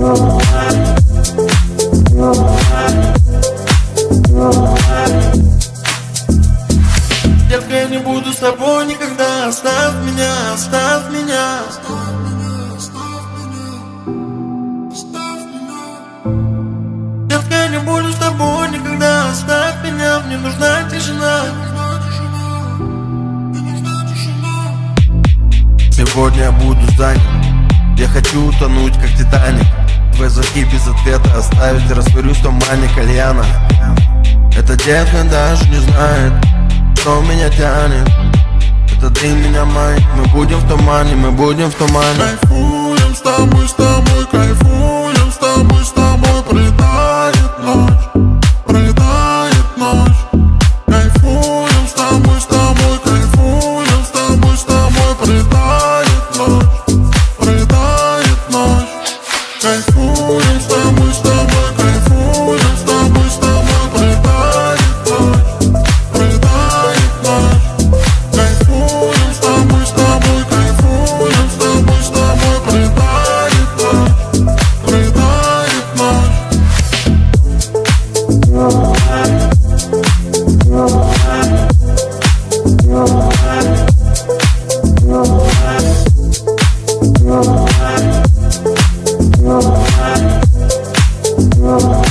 Детка, я не буду с тобой никогда. Оставь меня, оставь меня. Детка, я не буду с тобой никогда. Оставь меня, мне нужна тишина. Сегодня я буду занят. Я хочу утонуть, как Титаник. Твои звонки без ответа оставить. Растворюсь в тумане кальяна. Эта девка даже не знает, что меня тянет. Это ты меня манит. Мы будем в тумане, мы будем в тумане. Кайфуем с тобой, кайфуем с тобой. Прилетает ночь, прилетает ночь. Кайфуем с тобой, кайфуем с тобой. Прилетает ночь, прилетает ночь. Кайфуем с тобой, кайфуем с тобой. Прилетает ночь, прилетает ночь. Кайфуем с тобой, кайфуем с тобой. Прилетает ночь, прилетает ночь. No.